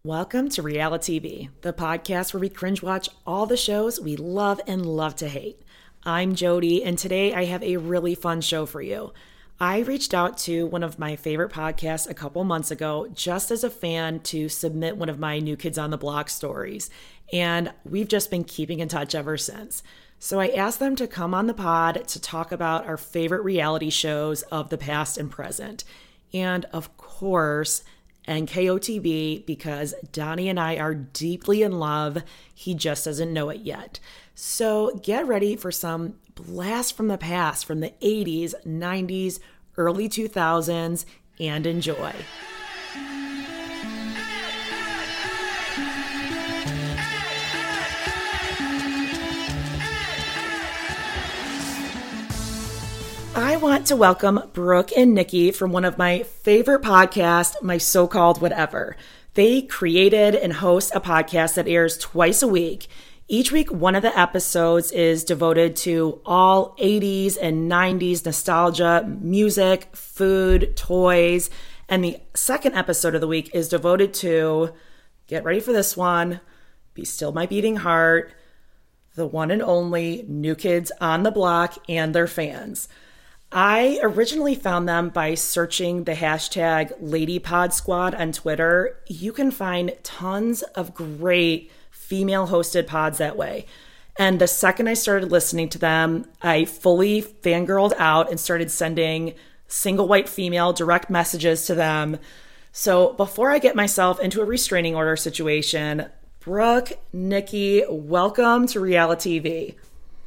Welcome to Reality TV, the podcast where we cringe watch all the shows we love and love to hate. I'm Jody, and today I have a really fun show for you. I reached out to one of my favorite podcasts a couple months ago just as a fan to submit one of my New Kids on the Block stories, and we've just been keeping in touch ever since. So I asked them to come on the pod to talk about our favorite reality shows of the past and present. And of course, NKOTB, because Donnie and I are deeply in love. He just doesn't know it yet. So get ready for some blast from the past from the 80s, 90s, early 2000s, and enjoy. I want to welcome Brooke and Nikki from one of my favorite podcasts, My So-Called Whatever. They created and host a podcast that airs twice a week. Each week, one of the episodes is devoted to all 80s and 90s nostalgia, music, food, toys. And the second episode of the week is devoted to, get ready for this one, Be Still My Beating Heart, the one and only New Kids on the Block and their fans. I originally found them by searching the hashtag LadyPodSquad on Twitter. You can find tons of great female-hosted pods that way. And the second I started listening to them, I fully fangirled out and started sending single white female direct messages to them. So before I get myself into a restraining order situation, Brooke, Nikki, welcome to Reality TV.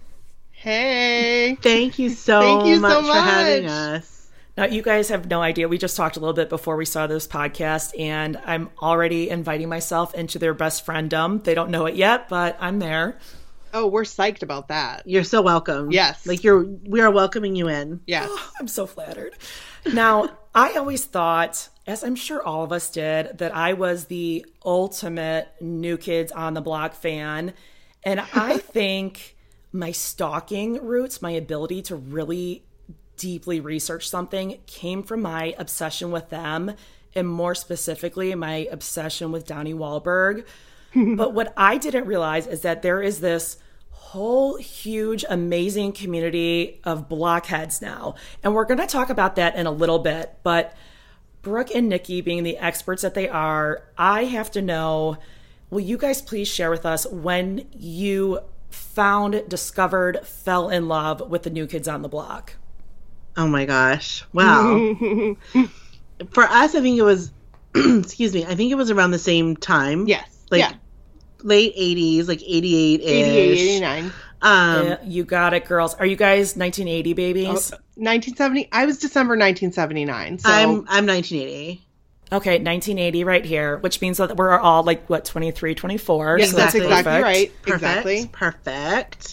Hey. Thank you so much for having us. Now, you guys have no idea. We just talked a little bit before we saw this podcast, and I'm already inviting myself into their best frienddom. They don't know it yet, but I'm there. Oh, we're psyched about that. You're so welcome. Yes. We are welcoming you in. Yes. Oh, I'm so flattered. Now, I always thought, as I'm sure all of us did, that I was the ultimate New Kids on the Block fan. And I think my stalking roots, my ability to really deeply research something, came from my obsession with them, and more specifically, my obsession with Donnie Wahlberg. But what I didn't realize is that there is this whole huge, amazing community of blockheads now. And we're going to talk about that in a little bit. But Brooke and Nikki, being the experts that they are, I have to know, will you guys please share with us when you found, discovered, fell in love with the New Kids on the Block? Oh my gosh. Wow. For us, I think it was, excuse me, I think it was around the same time. Yes. Late 80s, like 88-ish. 88, 89. Yeah, you got it, girls. Are you guys 1980 babies? 1970. I was December 1979. So I'm 1980. Okay, 1980 right here, which means that we're all 23, 24. Yes, so that's exactly perfect. right. Perfect. Exactly. Perfect.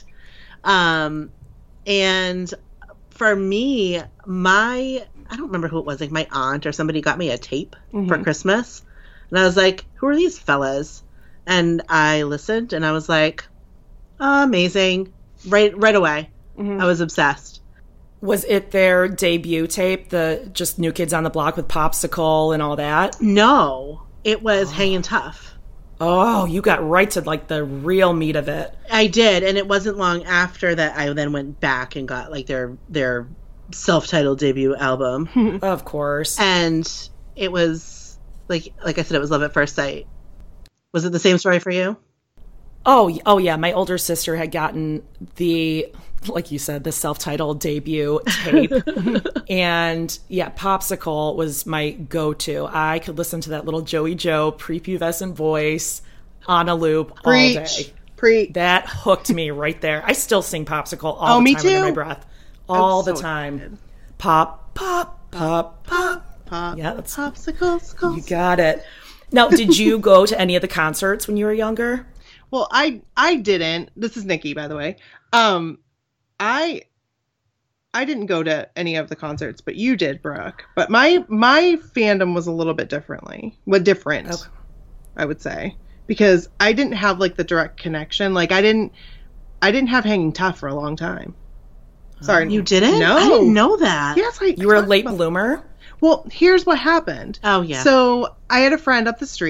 And for me, I don't remember who it was, my aunt or somebody got me a tape for Christmas. And I was like, who are these fellas? And I listened and I was like, oh, amazing. Right away. I was obsessed. Was it their debut tape, the just New Kids on the Block with Popsicle and all that? No, it was Hangin' Tough. Oh, you got right to the real meat of it. I did, and it wasn't long after that I then went back and got their self-titled debut album. Of course. And it was like I said, it was love at first sight. Was it the same story for you? Oh yeah. My older sister had gotten the, like you said, the self-titled debut tape. And yeah, Popsicle was my go-to. I could listen to that little Joey Joe prepubescent voice on a loop all day. Preach. That hooked me right there. I still sing Popsicle all the time under my breath. All the time. Excited. Pop, pop, pop, pop. Pop. Yeah, that's Popsicles. You got it. Now, did you go to any of the concerts when you were younger? Well, I didn't. This is Nikki, by the way. I didn't go to any of the concerts, but you did, Brooke. But my fandom was a little bit different, okay. I would say, because I didn't have the direct connection. I didn't have Hanging Tough for a long time. Sorry, you didn't? No, I didn't know that. Yes, you were a late bloomer. Well, here's what happened. Oh yeah. So I had a friend up the street,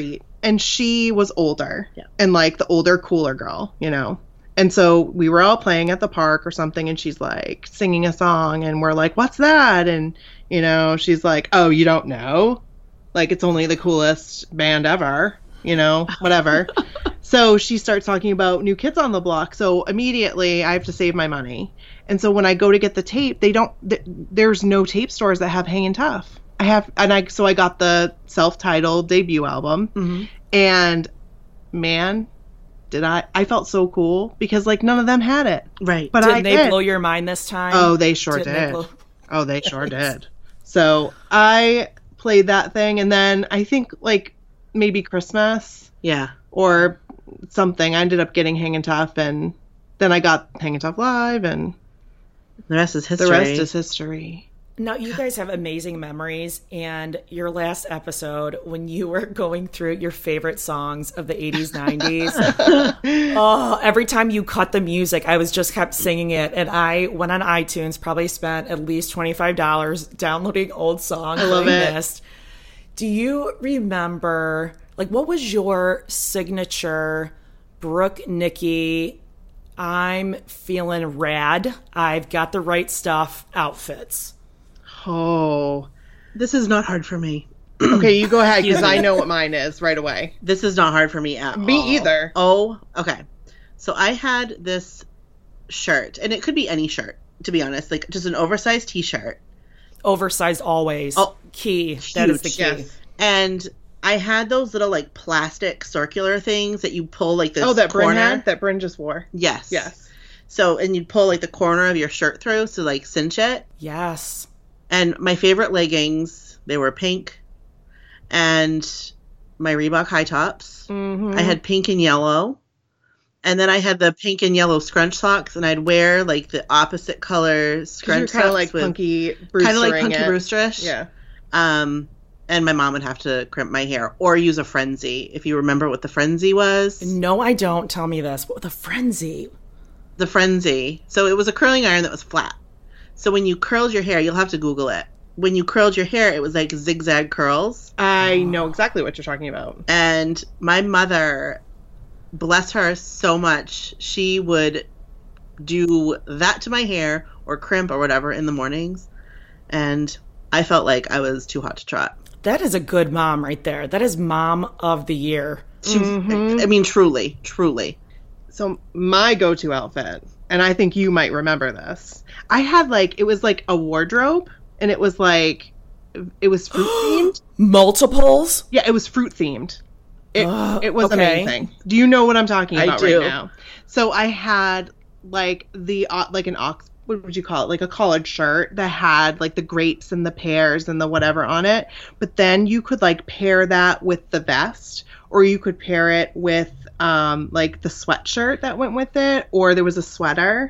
And she was older. Yeah. And like the older, cooler girl, you know. And so we were all playing at the park or something, and she's like singing a song, and we're like, what's that? And, you know, she's like, oh, you don't know? Like, it's only the coolest band ever, you know, whatever. So she starts talking about New Kids on the Block. So immediately I have to save my money. And so when I go to get the tape, there's no tape stores that have Hangin' Tough. So I got the self-titled debut album. Mm-hmm. And man, I felt so cool because like none of them had it. Right. But Didn't they blow your mind this time? Oh, they sure did. Oh, they sure did. So I played that thing, and then I think like maybe Christmas. Yeah. Or something. I ended up getting Hangin' Tough, and then I got Hangin' Tough Live, and the rest is history. The rest is history. Now, you guys have amazing memories, and your last episode, when you were going through your favorite songs of the 80s, 90s, oh, every time you cut the music, I just kept singing it, and I went on iTunes, probably spent at least $25 downloading old songs. I love it. Missed. Do you remember, like, what was your signature Brooke, Nikki, I'm feeling rad, I've got the right stuff outfits? Oh, this is not hard for me. Okay, you go ahead because I know what mine is right away. This is not hard for me at all. Me either. Oh, okay. So I had this shirt, and it could be any shirt, to be honest, like just an oversized t-shirt. Oversized always. Oh, key. That is the key. Yes. And I had those little like plastic circular things that you pull like this. Oh, that corner. Bryn had? That Bryn just wore. Yes. Yes. So, and you'd pull like the corner of your shirt through to like cinch it. Yes. And my favorite leggings, they were pink, and my Reebok high tops. Mm-hmm. I had pink and yellow, and then I had the pink and yellow scrunch socks, and I'd wear like the opposite color scrunch socks, kind of like Punky Brewster. kind of like Punky Brewsterish. Yeah. And my mom would have to crimp my hair or use a frenzy. If you remember what the frenzy was. No, I don't. Tell me this. What the frenzy? The frenzy. So it was a curling iron that was flat. So when you curled your hair, you'll have to Google it. When you curled your hair, it was like zigzag curls. I know exactly what you're talking about. And my mother, bless her so much, she would do that to my hair or crimp or whatever in the mornings. And I felt like I was too hot to trot. That is a good mom right there. That is mom of the year. I mean, truly, truly. So my go-to outfit, and I think you might remember this, I had like, it was like a wardrobe, and it was like, it was fruit themed. Multiples? Yeah, it was fruit themed. It was okay. amazing. Do you know what I'm talking about do. right now? So I had like like an what would you call it? Like a collared shirt that had like the grapes and the pears and the whatever on it. But then you could like pair that with the vest, or you could pair it with like the sweatshirt that went with it, or there was a sweater.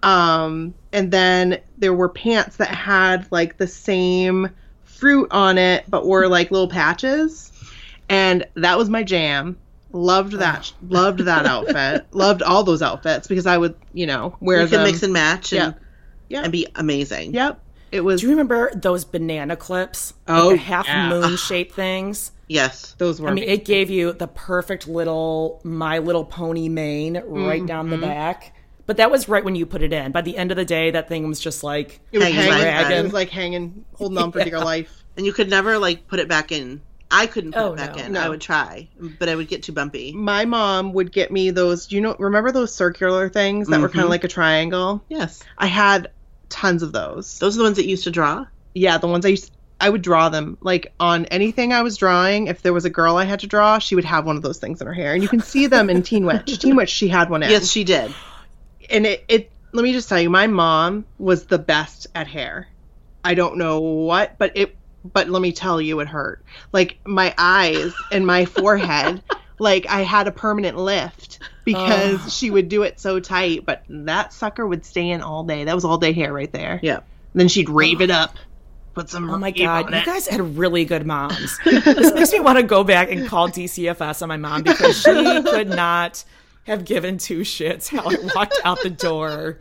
And then there were pants that had like the same fruit on it, but were like little patches. And that was my jam. Loved that. Loved that outfit. Loved all those outfits because I would, wear them. You can mix and match and Yep. be amazing. Yep. It was. Do you remember those banana clips? Oh, like the half moon shaped things? Yes. Those were. I mean, it gave you the perfect little My Little Pony mane right down the back. But that was right when you put it in. By the end of the day, that thing was just like it was hanging hanging. by It was like hanging, holding on for dear life. And you could never like put it back in. I couldn't put it back in. No. I would try, but I would get too bumpy. My mom would get me those. Remember those circular things that were kind of like a triangle? Yes. I had tons of those. Those are the ones that you used to draw? Yeah, the ones I would draw them like on anything I was drawing. If there was a girl I had to draw, she would have one of those things in her hair, and you can see them in Teen Witch. Teen Witch, she had one in. Yes, she did. And it let me just tell you, my mom was the best at hair. I don't know what, but let me tell you, it hurt. Like my eyes and my forehead, like I had a permanent lift because she would do it so tight, but that sucker would stay in all day. That was all day hair right there. Yeah. Then she'd rave it up. Put some. Oh my rave God, on you it. guys had really good moms. This makes me want to go back and call DCFS on my mom because she could not have given two shits how I walked out the door.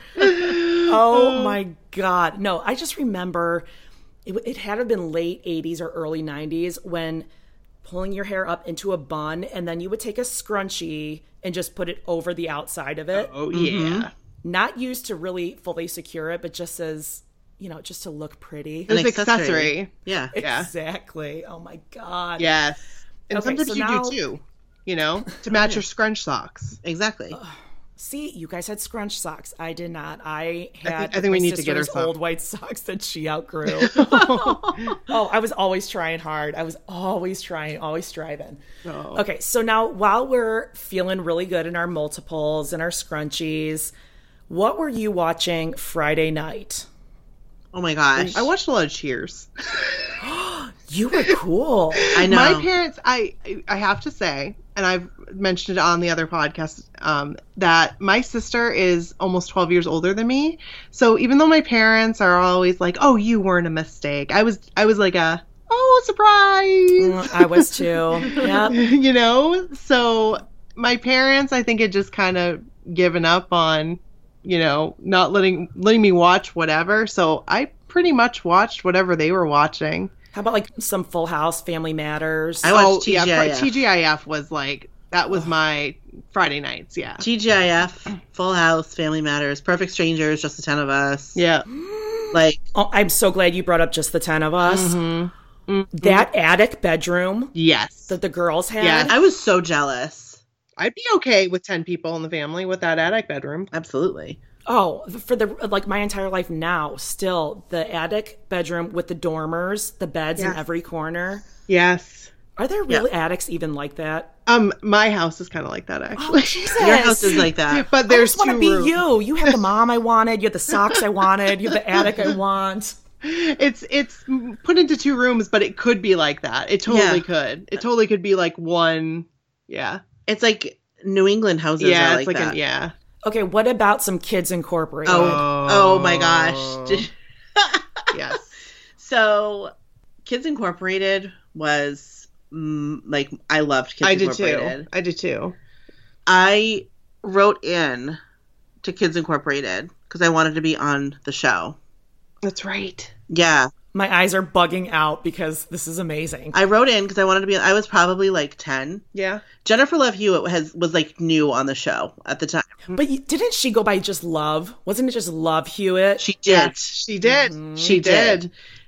Oh my God. No, I just remember it had to have been late 80s or early 90s when pulling your hair up into a bun, and then you would take a scrunchie and just put it over the outside of it. Oh, yeah. Not used to really fully secure it, but just as, just to look pretty. It was accessory. Yeah. Exactly. Oh my God. Yes. And Okay, sometimes so you now- do too, to match your scrunch socks. Exactly. See, you guys had scrunch socks. I did not. I had I think we my need to get her sister's some. old white socks that she outgrew. Oh, I was always trying hard. I was always trying, always striving. Oh. Okay, so now while we're feeling really good in our multiples and our scrunchies, what were you watching Friday night? Oh my gosh. I watched a lot of Cheers. You were cool. I know. My parents, I have to say, and I've mentioned it on the other podcast, that my sister is almost 12 years older than me. So even though my parents are always like, "Oh, you weren't a mistake," I was like surprise. I was too. Yeah. So my parents, I think, had just kind of given up on, not letting me watch whatever. So I pretty much watched whatever they were watching. How about like some Full House, Family Matters? I watched TGIF. Yeah, TGIF was like, that was my Friday nights, yeah. TGIF, Full House, Family Matters, Perfect Strangers, Just the 10 of Us. Yeah. Like, Oh, I'm so glad you brought up Just the 10 of Us. That attic bedroom Yes. that the girls had. Yes. I was so jealous. I'd be okay with 10 people in the family with that attic bedroom. Absolutely. Oh, for my entire life now, still the attic bedroom with the dormers, the beds in Yes. every corner. Yes. Are there really attics even like that? My house is kind of like that, Oh, actually. Jesus. Your house is like that. But I there's just want to two be rooms. you. You have the mom I wanted. You have the socks I wanted. You have the attic I want. It's put into two rooms, but it could be like that. It totally could. It totally could be like one. Yeah. It's like New England houses Yeah, are it's like like that. yeah. Okay, what about some Kids Incorporated? Oh my gosh. Yes. So, Kids Incorporated was like, I loved Kids I did Incorporated. too. I did too. I wrote in to Kids Incorporated because I wanted to be on the show. That's right. Yeah. My eyes are bugging out because this is amazing. I wrote in because I wanted to be. I was probably like 10. Yeah. Jennifer Love Hewitt was like new on the show at the time. But didn't she go by just Love? Wasn't it just Love Hewitt? She did. Yes, she did. She did.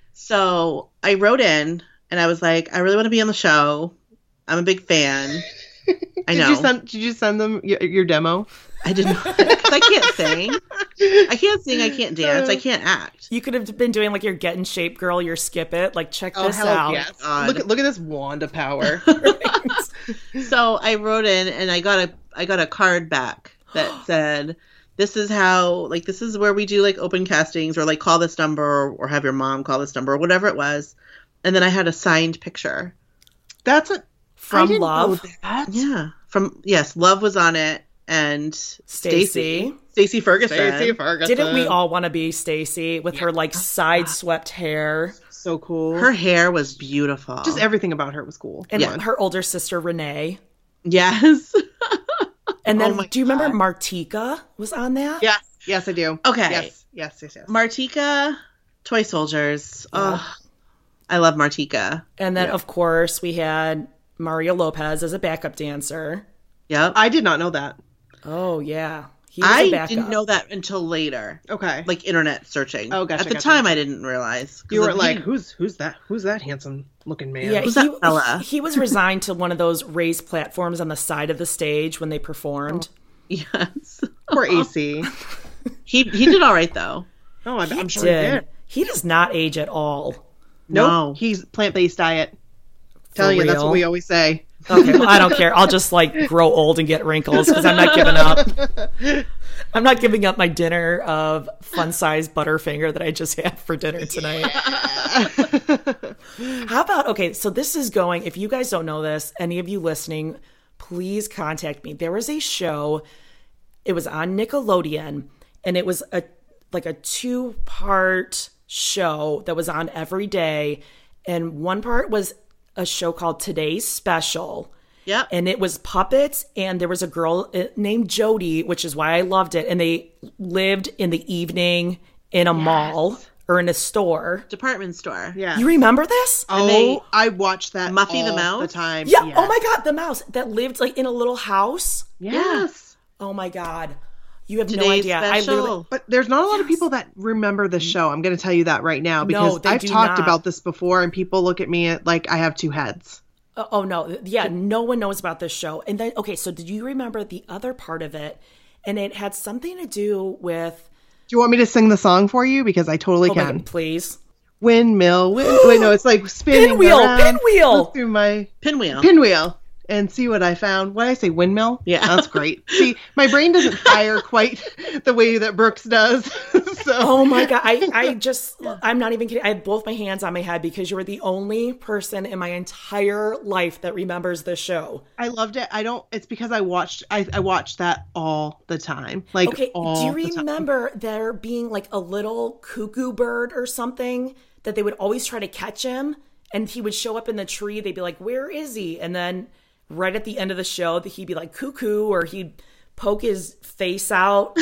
So I wrote in and I was like, I really want to be on the show. I'm a big fan. I know. Did you send them your demo? I didn't because I can't sing. I can't sing. I can't dance. I can't act. You could have been doing like your Get in Shape girl, your Skip It. Like, check this hell out. yes. God. Look at this wand of power. So I wrote in and I got a card back that said, this is where we do like open castings or like call this number or have your mom call this number or whatever it was. And then I had a signed picture. That's a From I didn't Love. know that. Yeah. Love was on it and Stacey Ferguson. Stacey Ferguson. Didn't we all want to be Stacey with her like side swept hair? So cool. Her hair was beautiful. Just everything about her was cool. And Yeah. her older sister Renee. Yes. And then, Oh my do you remember God. Martika was on that? Yes, I do. Okay. Yes. Martika, Toy Soldiers. Oh, I love Martika. And then, of course, we had Mario Lopez as a backup dancer. Yep. I did not know that. Oh, yeah. He was a I backup. didn't know that until later. Okay. Like internet searching. Oh, gotcha, At the gotcha. time, I didn't realize. 'Cause You were of- like, who's that? Who's that handsome looking man? Yeah, Who's that fella? he was resigned to one of those raised platforms on the side of the stage when they performed. yes. Poor AC. He did all right though. Oh, I'm sure Did. he did. He does not age at all. Nope. No. He's plant-based diet. Telling you, that's real? what we always say. Okay, well, I don't care. I'll just like grow old and get wrinkles because I'm not giving up. I'm not giving up my dinner of fun-sized Butterfinger that I just had for dinner tonight. How about, okay, so this is going, if you guys don't know this, any of you listening, please contact me. There was a show, it was on Nickelodeon, and it was a 2-part show that was on every day. And one part was a show called Today's Special. Yep. And it was puppets, and there was a girl named Jody, which is why I loved it. And they lived in the evening in a mall or in a store. Department store. Yeah. You remember this? Oh, I watched that Muffy the all Mouse? the time. Yeah. Yes. Oh my God, the mouse that lived like in a little house. Yes. Oh my God. You have no Today's idea. special. But there's not a lot of people that remember the show. I'm going to tell you that right now because they I've do talked not. about this before and people look at me like I have two heads. Oh no. Yeah, no one knows about this show. And then okay, so did you remember the other part of it? And it had something to do with Do you want me to sing the song for you? Because I totally oh my can. God, please. Windmill. Wait, no, it's like spinning Pinwheel, around. pinwheel. Look through my Pinwheel. and see what I found. What did I say? Windmill? Yeah. That's great. See, my brain doesn't fire quite the way that Brooks does. So Oh my God. I'm not even kidding. I had both my hands on my head because you were the only person in my entire life that remembers this show. I loved it. It's because I watched that all the time. Like, Okay, all do you the time. remember there being like a little cuckoo bird or something that they would always try to catch him and he would show up in the tree? They'd be like, where is he? And then right at the end of the show, he'd be like cuckoo or he'd poke his face out.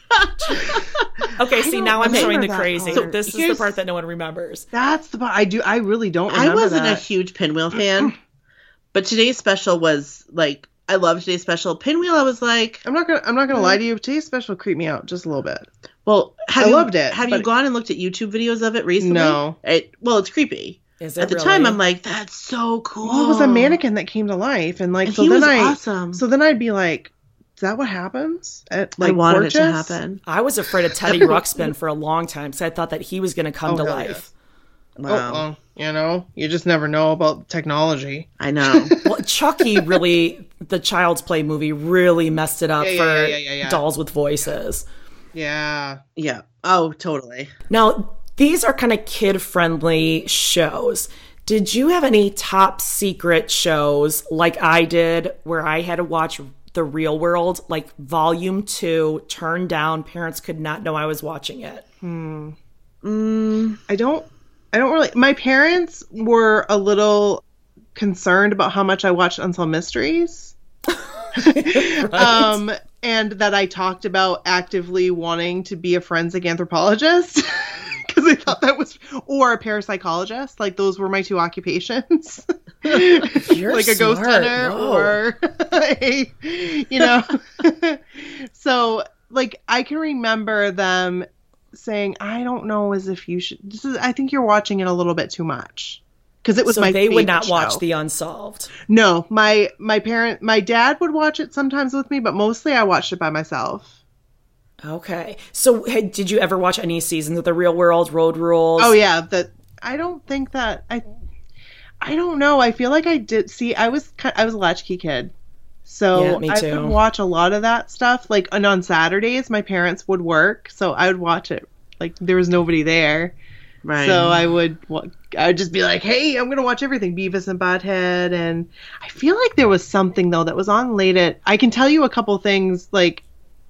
Okay, see, now I'm showing remember the that crazy. part. This is the Here's- part that no one remembers. That's the part. I really don't I remember wasn't that. a huge Pinwheel fan, but today's special was like, I love today's special. Pinwheel, I was like, I'm not gonna lie to you. Today's special creeped me out just a little bit. well, I loved it, Have you but- gone and looked at YouTube videos of it recently? No. It's creepy. Is it At the really? time, I'm like, that's so cool. Well, it was a mannequin that came to life, and like And so he then was I awesome. so then I'd be like, is that what happens at I like wanted Porches? it to happen. I was afraid of Teddy Ruxpin for a long time because I thought that he was going to come to hell life. Wow. You just never know about technology. I know. Well, Chucky really, the Child's Play movie really messed it up for Yeah. dolls with voices. Yeah. Yeah. Oh, totally. Now, these are kind of kid-friendly shows. Did you have any top secret shows like I did where I had to watch The Real World, like Volume 2, turned down, parents could not know I was watching it? I don't really. My parents were a little concerned about how much I watched Unsolved Mysteries. And that I talked about actively wanting to be a forensic anthropologist because I thought that was, or a parapsychologist. Like those were my two occupations. You're like a ghost smart. hunter Whoa. or so like I can remember them saying, I don't know as if you should, I think you're watching it a little bit too much. Because it was So my they would not favorite watch show. The Unsolved. No, my dad would watch it sometimes with me, but mostly I watched it by myself. Okay. So did you ever watch any seasons of The Real World, Road Rules? Oh yeah, I don't think that I don't know. I feel like I did see. I was a latchkey kid, so Yeah, me I too. would watch a lot of that stuff. Like, and on Saturdays, my parents would work, so I would watch it. Like there was nobody there, Right. so I would just be like, "Hey, I'm gonna watch everything, Beavis and Butthead." And I feel like there was something though that was on late at. I can tell you a couple things. Like,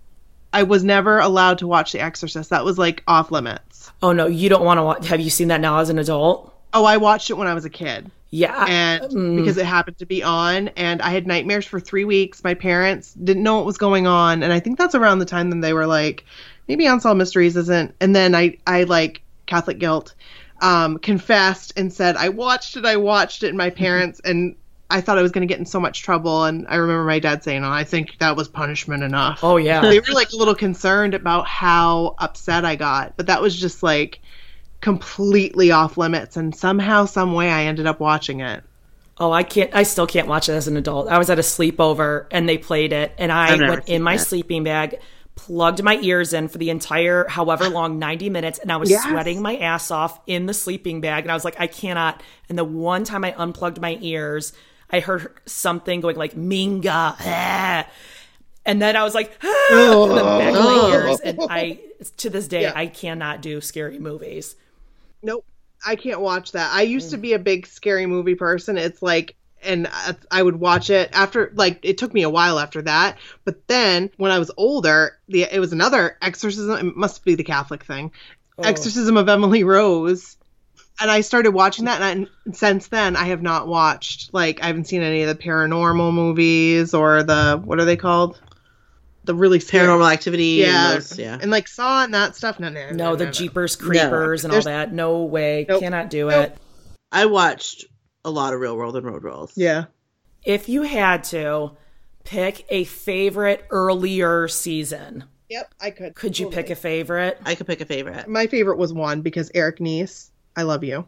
I was never allowed to watch The Exorcist. That was like off limits. Oh, no, you don't want to watch. Have you seen that now as an adult? Oh, I watched it when I was a kid. Yeah. And because it happened to be on, and I had nightmares for 3 weeks. My parents didn't know what was going on, and I think that's around the time that they were like, maybe Unsolved Mysteries isn't. And then I like Catholic guilt, confessed and said I watched it, and my parents and I thought I was going to get in so much trouble. And I remember my dad saying, "Oh, I think that was punishment enough." Oh, yeah. They were like a little concerned about how upset I got, but that was just like completely off limits, and somehow, some way, I ended up watching it. Oh, I still can't watch it as an adult. I was at a sleepover and they played it and I I've never went in seen my that. sleeping bag, plugged my ears in for the entire however long 90 minutes and I was Yes. sweating my ass off in the sleeping bag and I was like, I cannot. And the one time I unplugged my ears, I heard something going like Minga. Ah. And then I was like, ah, in the back of my ears. And to this day, Yeah. I cannot do scary movies. Nope, I can't watch that. I used to be a big scary movie person. It's like, and I would watch it after, like, it took me a while after that. But then when I was older, it was another exorcism. It must be the Catholic thing. Exorcism of Emily Rose. And I started watching that. And since then, I have not watched, like, I haven't seen any of the paranormal movies or what are they called? really scary. Paranormal Activity. Yeah. And those, And like Saw and that stuff. No, the Jeepers Creepers and all that. No way. Nope. Cannot do it. I watched a lot of Real World and Road Rules. Yeah. If you had to pick a favorite earlier season, Yep, I could. could you pick a favorite? I could pick a favorite. My favorite was 1 because Eric Nies, I love you.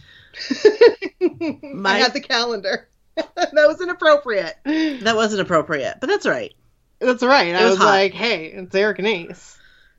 I had the calendar. That was inappropriate. That wasn't appropriate, but that's right. That's right. I was hot. like, hey, it's Eric Nies.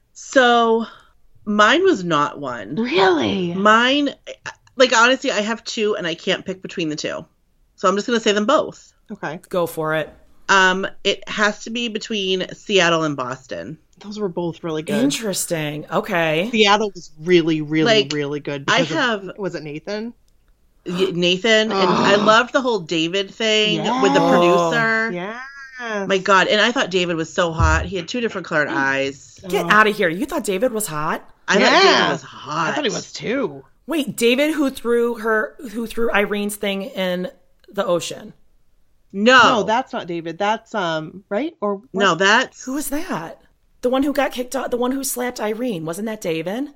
So mine was not 1. Really? Mine, like, honestly, I have 2 and I can't pick between the 2. So I'm just going to say them both. Okay. Go for it. It has to be between Seattle and Boston. Those were both really good. Interesting. Okay. Seattle was really, really, Like, really good. Was it Nathan? Nathan, and I loved the whole David thing with the producer. Yeah. My God, and I thought David was so hot. He had 2 different colored eyes. Get out of here. You thought David was hot? I thought David was hot. I thought he was too. Wait, David who threw Irene's thing in the ocean. No, No, that's not David. That's right? Or what? no, that's Who was that? The one who got kicked out, the one who slapped Irene. Wasn't that David?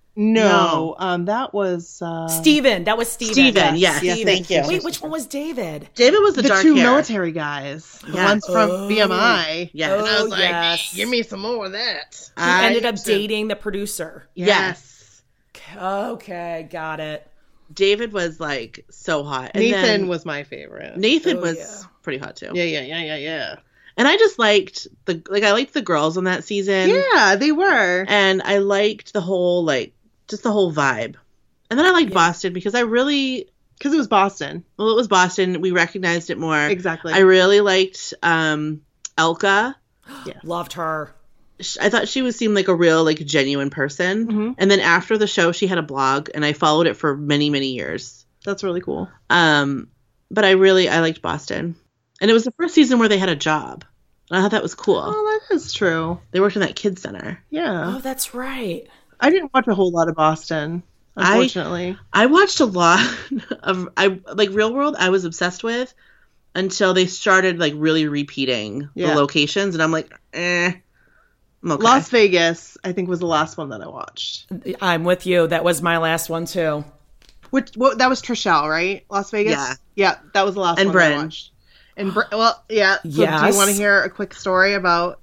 No. That was Steven. That was Steven. Steven. Yes, Yes, thank you. Wait, which one was David? David was the the dark 2 hair. military guys. The Yeah. ones from BMI. Yes. And I was like, yes. give me some more of that. Who ended up dating the producer. Yes. Okay, got it. David was like so hot. And Nathan then was my favorite. Nathan Oh, was yeah. pretty hot too. Yeah. And I just liked I liked the girls on that season. Yeah, they were. And I liked the whole just the whole vibe. And then I liked Boston because it was Boston. was Boston. We recognized it more. Exactly. I really liked Elka. Loved her. I thought she seemed like a real genuine person. Mm-hmm. And then after the show, she had a blog, and I followed it for many, many years. That's really cool. But I liked Boston, and it was the first season where they had a job. And I thought that was cool. Oh, that is true. They worked in that kids center. Yeah. Oh, that's right. I didn't watch a whole lot of Boston, unfortunately. I watched a lot of Real World. I was obsessed with until they started really repeating the locations, and I'm like, I'm okay. Las Vegas, I think, was the last one that I watched. I'm with you. That was my last one too. That was Trishelle, right? Las Vegas? Yeah. Yeah, that was the last And one that I Bryn. watched. And well, yeah. So do Yes. you want to hear a quick story about...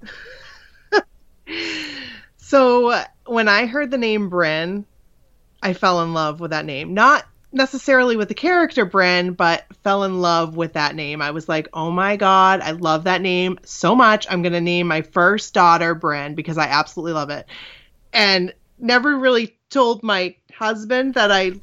So when I heard the name Bryn, I fell in love with that name. Not necessarily with the character Bryn, but fell in love with that name. I was like, oh my God, I love that name so much. I'm going to name my first daughter Bryn because I absolutely love it. And never really told my husband that I...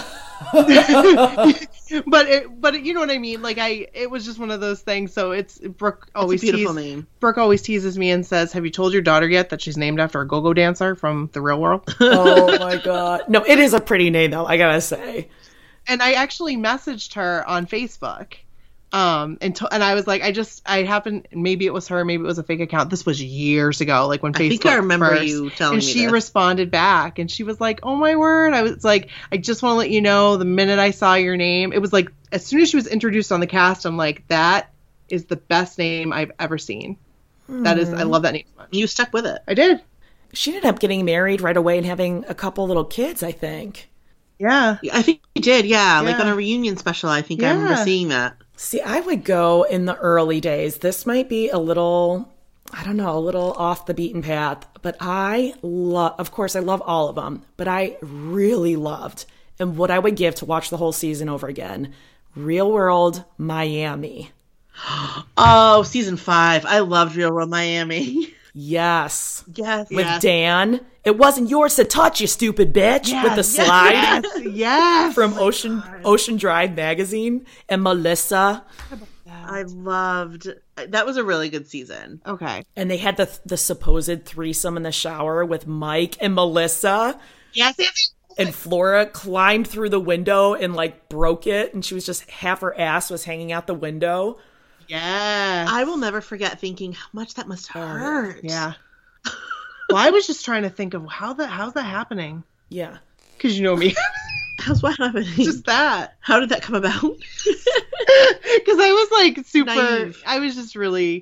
but you know what I mean? It was just one of those things. So Brooke always It's a beautiful name. Brooke always teases me and says, have you told your daughter yet that she's named after a go-go dancer from the Real World? Oh my God. No, it is a pretty name though, I gotta say. And I actually messaged her on Facebook. And I was like, I happened, maybe it was her, maybe it was a fake account. This was years ago, when Facebook I think I remember first. you telling and me she this. responded back and she was like, oh my word. I was like, I just want to let you know the minute I saw your name, it was like, as soon as she was introduced on the cast, I'm like, that is the best name I've ever seen. That is, I love that name so much. You stuck with it. I did. She ended up getting married right away and having a couple little kids, I think. Yeah. I think you did, yeah. Yeah. On a reunion special, I think I remember seeing that. See, I would go in the early days. This might be a little, I don't know, a little off the beaten path, but of course, I love all of them, but I really loved, and what I would give to watch the whole season over again, Real World Miami. Oh, season 5. I loved Real World Miami. Yes. Yes. With Dan. It wasn't yours to touch, you stupid bitch, with the slide. Yes. From Ocean Drive magazine, and Melissa. I loved that. Was a really good season. Okay. And they had the supposed threesome in the shower with Mike and Melissa. Yes. And Flora climbed through the window and broke it, and she was just half her ass was hanging out the window. Yes. I will never forget thinking how much that must hurt. Yeah. Well, I was just trying to think of how's that happening? Yeah. Because you know me. How's what happening? Just that. How did that come about? Because I was super. Naive. I was just really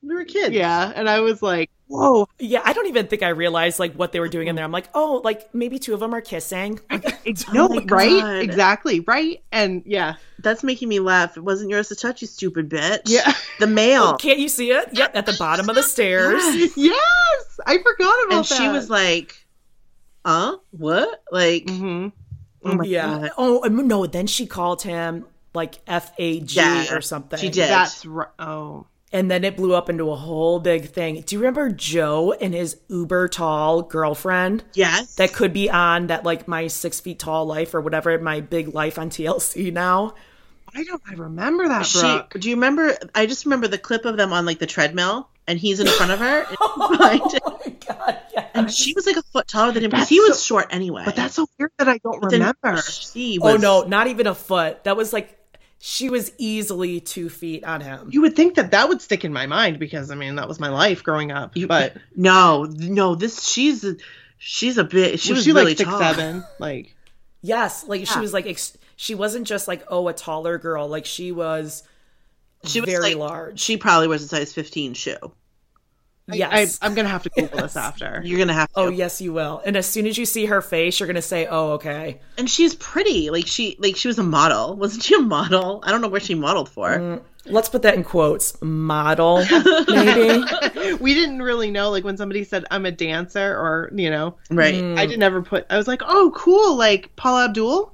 We were kids. Yeah, and I was like, whoa. Yeah, I don't even think I realized like what they were doing in there. I'm like, oh, like maybe two of them are kissing. No, my right? God. Exactly, right? And yeah. That's making me laugh. It wasn't yours to touch, you stupid bitch. Yeah. The mail. Can't you see it? Yep, at the bottom of the stairs. Yes! I forgot about And that. she was like, what? Like, oh my Yeah. God. Oh no, then she called him like FAG Yeah, or something. she did. That's right. Oh. And then it blew up into a whole big thing. Do you remember Joe and his uber tall girlfriend? Yes. That could be on that like My 6 Feet Tall Life or whatever, My Big Life on TLC now. I remember that, Brooke. Do you remember? I just remember the clip of them on like the treadmill, and he's in front of her. And Oh my God, yeah. And she was like a foot taller than him because That's he was so- short anyway. But that's so weird that I don't But then remember. She Oh was, no, not even a foot. That was like, she was easily 2 feet on him. You would think that would stick in my mind because, I mean, that was my life growing up. But no. This she's a bit. She was really like tall. 6'7", like. Yes, like she was like, she wasn't just like, oh, a taller girl. Like she was very like, large. She probably was a size 15 shoe. Yes. I'm gonna have to Google this after. You're gonna have to. Oh, yes, you will. And as soon as you see her face, you're going to say, oh, okay. And she's pretty. Like she was a model. Wasn't she a model? I don't know where she modeled for. Let's put that in quotes. Model, maybe. We didn't really know, like when somebody said I'm a dancer or, Right. I didn't ever I was like, oh, cool, like Paula Abdul.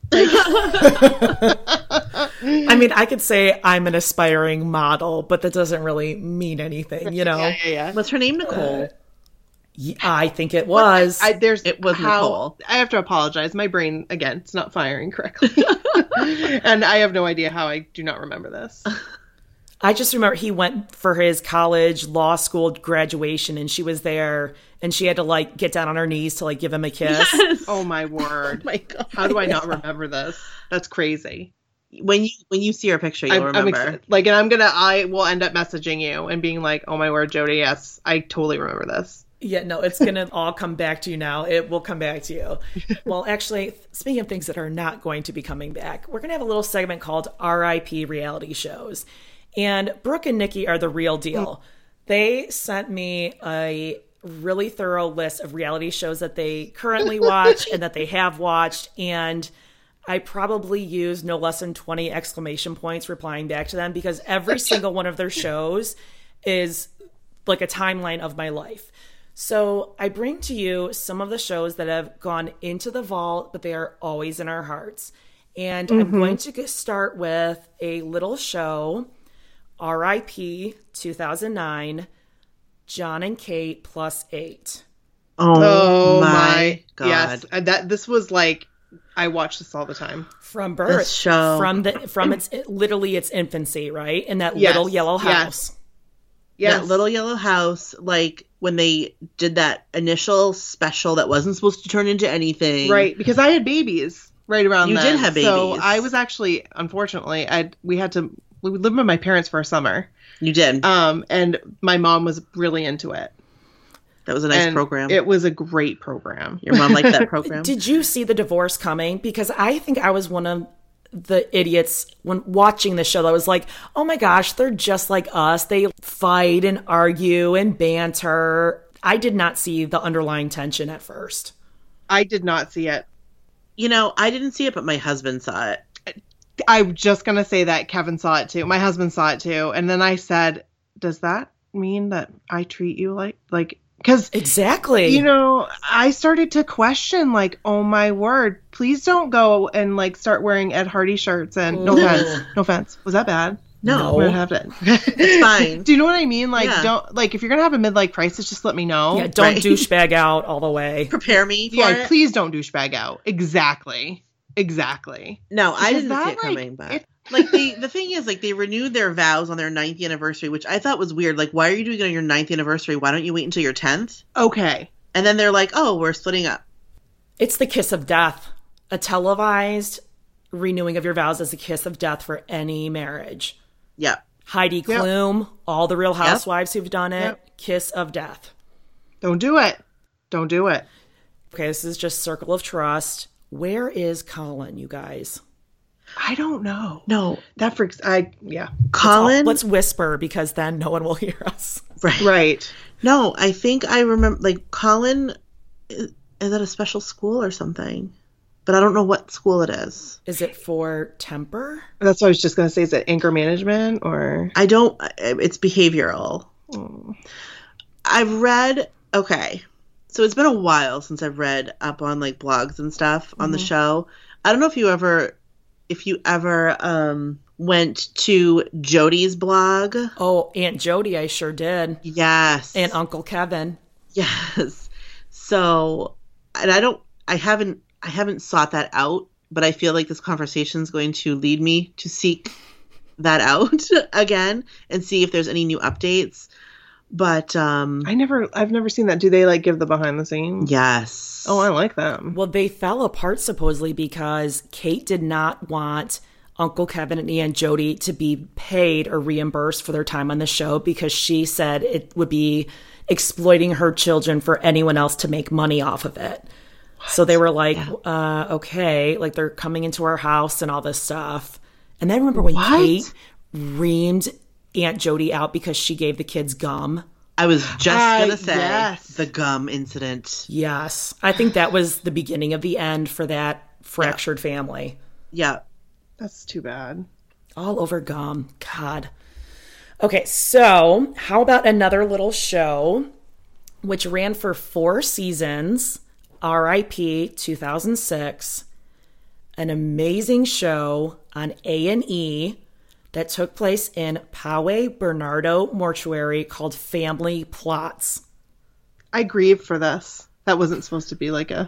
I mean, I could say I'm an aspiring model, but that doesn't really mean anything, Yeah. What's her name? Nicole. I think it was. It was Nicole. I have to apologize. My brain, again, it's not firing correctly. And I have no idea how I do not remember this. I just remember he went for his college law school graduation and she was there and she had to like get down on her knees to like give him a kiss. Yes. Oh my word. Oh my God. How do I not remember this? That's crazy. When you see her picture, you'll remember. And I will end up messaging you and being like, oh my word, Jody, yes, I totally remember this. Yeah, no, it's going to all come back to you now. It will come back to you. Well, actually, speaking of things that are not going to be coming back, we're going to have a little segment called RIP reality shows. And Brooke and Nikki are the real deal. They sent me a really thorough list of reality shows that they currently watch and that they have watched. And I probably used no less than 20 exclamation points replying back to them because every single one of their shows is like a timeline of my life. So I bring to you some of the shows that have gone into the vault, but they are always in our hearts. And I'm going to start with a little show, RIP 2009, John and Kate +8. Oh my God. Yes. This was like, I watch this all the time. From birth, This show. from its literally its infancy, right? In that Yes, little yellow yes. house. Yes. That little yellow house, like when they did that initial special that wasn't supposed to turn into anything. Right, because I had babies right around You then. did have So babies. I was actually, unfortunately, we lived with my parents for a summer. You did. And my mom was really into it. That was a nice And program. It was a great program. Your mom liked that program? Did you see the divorce coming? Because I think I was one of the idiots when watching the show that was like, oh my gosh, they're just like us. They fight and argue and banter. I did not see the underlying tension at first. I did not see it. I didn't see it, but my husband saw it. I'm just going to say that Kevin saw it too. My husband saw it too. And then I said, does that mean that I treat you like, because Exactly. I started to question, like, oh my word, please don't go and like start wearing Ed Hardy shirts. And no offense, was that bad? No. What happened? It's fine. Do you know what I mean? Like, Yeah. don't, like, if you're gonna have a midlife crisis, just let me know. Yeah, don't Right. douchebag out all the way. Prepare me for Yeah, it. please don't douchebag out. Exactly. No, I Because didn't see that, it coming, like, but it- like the thing is, like, they renewed their vows on their 9th anniversary, which I thought was weird. Like, why are you doing it on your 9th anniversary? Why don't you wait until your 10th? Okay. And then they're like, oh, we're splitting up. It's the kiss of death. A televised renewing of your vows is a kiss of death for any marriage. Yeah. Heidi Klum, all the Real Housewives who've done it, kiss of death. Don't do it. Don't do it. Okay, this is just circle of trust. Where is Colin, you guys? I don't know. No. That freaks. Yeah. Colin. Let's whisper because then no one will hear us. Right. No, I think I remember, like, Colin is at a special school or something. But I don't know what school it is. Is it for temper? That's what I was just going to say. Is it anger management or? It's behavioral. Oh. I've read, okay. So it's been a while since I've read up on like blogs and stuff on the show. I don't know if you ever went to Jody's blog. Oh, Aunt Jody, I sure did. Yes. And Uncle Kevin. Yes. So, and I haven't sought that out, but I feel like this conversation is going to lead me to seek that out again and see if there's any new updates. But I've never seen that. Do they like give the behind the scenes? Yes. Oh, I like them. Well, they fell apart supposedly because Kate did not want Uncle Kevin and Aunt Jody to be paid or reimbursed for their time on the show because she said it would be exploiting her children for anyone else to make money off of it. What? So they were like, okay, like they're coming into our house and all this stuff. And then remember when Kate reamed Aunt Jody out because she gave the kids gum? I was just going to say yes. The gum incident. Yes. I think that was the beginning of the end for that fractured family. Yeah. That's too bad. All over gum. God. Okay, so how about another little show which ran for 4 seasons, R.I.P. 2006, an amazing show on A&E that took place in Poway Bernardo Mortuary called Family Plots. I grieve for this. That wasn't supposed to be like a...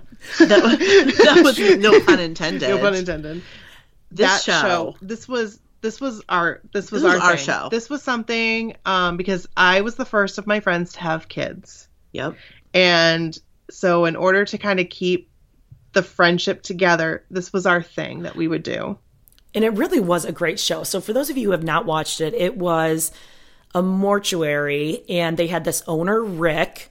that was no pun intended. No pun intended. This show. This was our show. This was something because I was the first of my friends to have kids. Yep. And so in order to kind of keep the friendship together, this was our thing that we would do. And it really was a great show. So for those of you who have not watched it, it was a mortuary and they had this owner, Rick,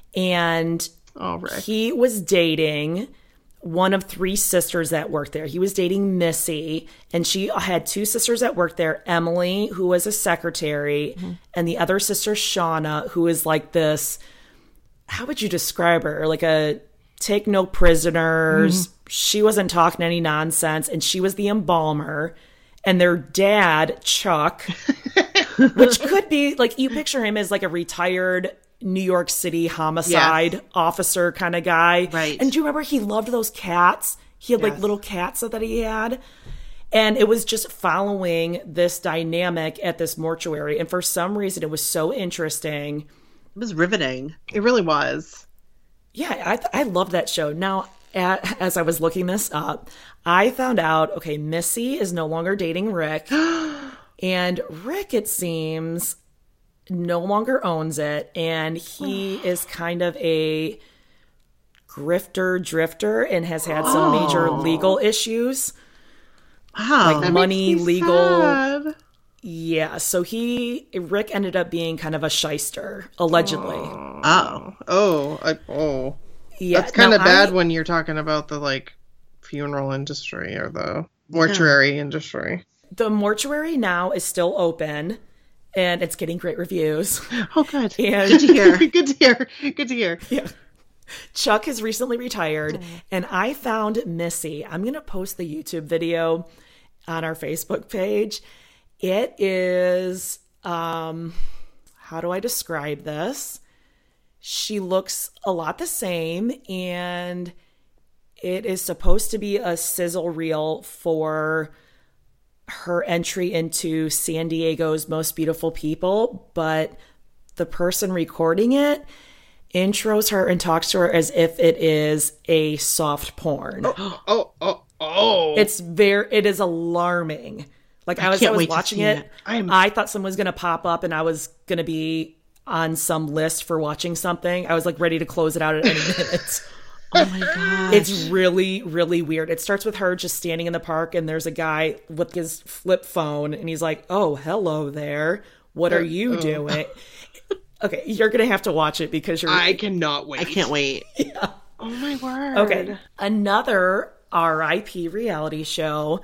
and he was dating one of 3 sisters that worked there. He was dating Missy, and she had 2 sisters that worked there, Emily, who was a secretary, and the other sister, Shauna, who is like this, how would you describe her? Like a take no prisoners. She wasn't talking any nonsense, and she was the embalmer. And their dad, Chuck, which could be, like, you picture him as like a retired New York City homicide officer kind of guy. Right. And do you remember he loved those cats? He had like little cats that he had. And it was just following this dynamic at this mortuary. And for some reason, it was so interesting. It was riveting. It really was. Yeah, I love that show. Now, as I was looking this up, I found out, okay, Missy is no longer dating Rick. And Rick, it seems, no longer owns it. And he is kind of a drifter and has had some major legal issues. Wow. Like money, legal. Sad. Yeah, so Rick ended up being kind of a shyster, allegedly. Yeah, That's kind of bad when you're talking about the like funeral industry or the mortuary industry. The mortuary now is still open, and it's getting great reviews. Oh, good. And Good to hear. Good to hear. Good to hear. yeah. Chuck has recently retired, and I found Missy. I'm going to post the YouTube video on our Facebook page. It is, how do I describe this? She looks a lot the same, and it is supposed to be a sizzle reel for her entry into San Diego's Most Beautiful People, but the person recording it intros her and talks to her as if it is a soft porn. It is alarming. Like I was watching it. I thought someone was going to pop up and I was going to be on some list for watching something. I was like ready to close it out at any minute. Oh my gosh. It's really, really weird. It starts with her just standing in the park and there's a guy with his flip phone and he's like, "Oh, hello there. What are you doing?" Okay, you're going to have to watch it because I cannot wait. I can't wait. Yeah. Oh my word. Okay. Another RIP reality show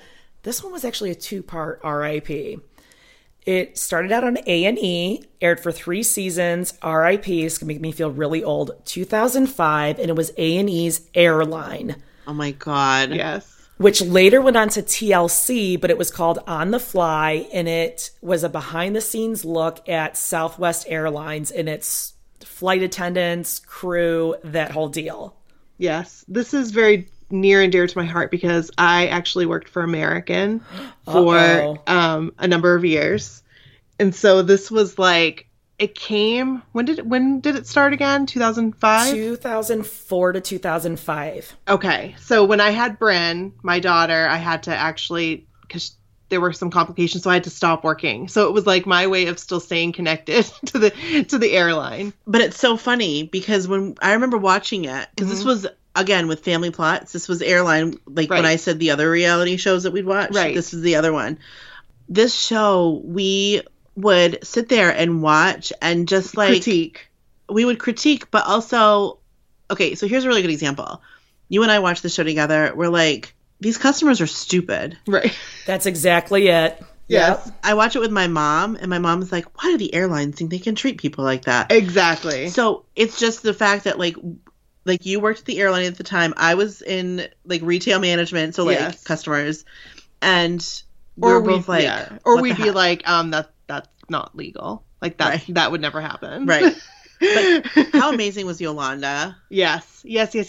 This one was actually a 2-part RIP. It started out on A&E, aired for 3 seasons. RIP is going to make me feel really old. 2005, and it was A&E's Airline. Oh my God. Yes. Which later went on to TLC, but it was called On the Fly, and it was a behind-the-scenes look at Southwest Airlines and its flight attendants, crew, that whole deal. Yes. This is very near and dear to my heart because I actually worked for American for a number of years. And so this was like, it came, when did it start again? 2005? 2004 to 2005. Okay. So when I had Bryn, my daughter, I had to actually, because there were some complications, so I had to stop working. So it was like my way of still staying connected to the airline. But it's so funny because when I remember watching it, because this was, again, with Family Plots, this was Airline, like when I said the other reality shows that we'd watch, this is the other one. This show, we would sit there and watch and just like critique. We would critique, but also, okay, so here's a really good example. You and I watched the show together. We're like, these customers are stupid. Right. That's exactly it. Yes. Yep. I watch it with my mom, and my mom's like, why do the airlines think they can treat people like that? Exactly. So it's just the fact that like you worked at the airline at the time. I was in like retail management, so like customers, and we're both like, or we'd be like, that's not legal. Like that would never happen. Right. But how amazing was Yolanda? Yes.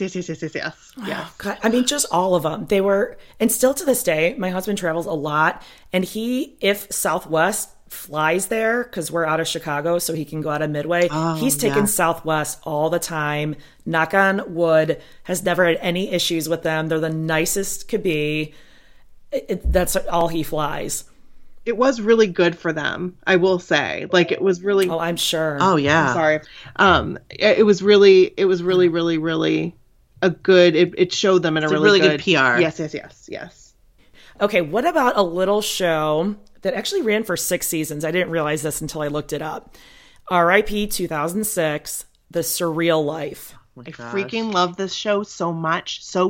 Oh, God. I mean, just all of them. They were, and still to this day, my husband travels a lot, and if Southwest flies there, because we're out of Chicago, so he can go out of Midway, he's taken Southwest all the time. Knock on wood, has never had any issues with them. They're the nicest could be. That's all he flies. It was really good for them, I will say. Like, it was really... Oh, I'm sure. Oh, yeah. I'm sorry. It was really, really, really a good... It showed them in a really good PR. Yes. Okay, what about a little show that actually ran for 6 seasons? I didn't realize this until I looked it up. RIP 2006, The Surreal Life. Oh I freaking love this show so much. So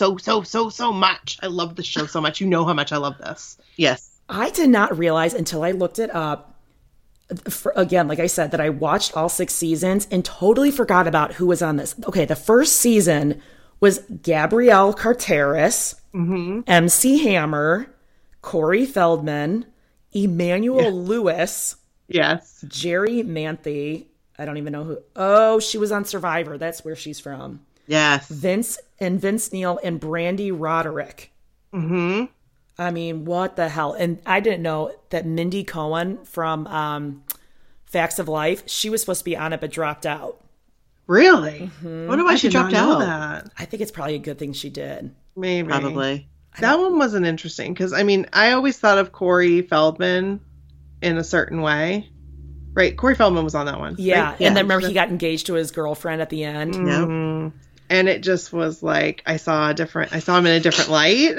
much. I love this show so much. You know how much I love this. Yes. I did not realize until I looked it up, again, like I said, that I watched all 6 seasons and totally forgot about who was on this. Okay, the first season was Gabrielle Carteris, MC Hammer, Corey Feldman, Emmanuel Lewis, Jerry Manthe. I don't even know who. Oh, she was on Survivor. That's where she's from. Yes. Vince Neil and Brandy Roderick. Mm-hmm. I mean, what the hell? And I didn't know that Mindy Cohen from Facts of Life, she was supposed to be on it but dropped out. Really? I wonder why she dropped out. That. I think it's probably a good thing she did. Maybe. Probably. That one wasn't interesting because, I mean, I always thought of Corey Feldman in a certain way. Right? Corey Feldman was on that one. Yeah. Right? And then remember he got engaged to his girlfriend at the end. Mm-hmm. Yep. And it just was like, I saw him in a different light.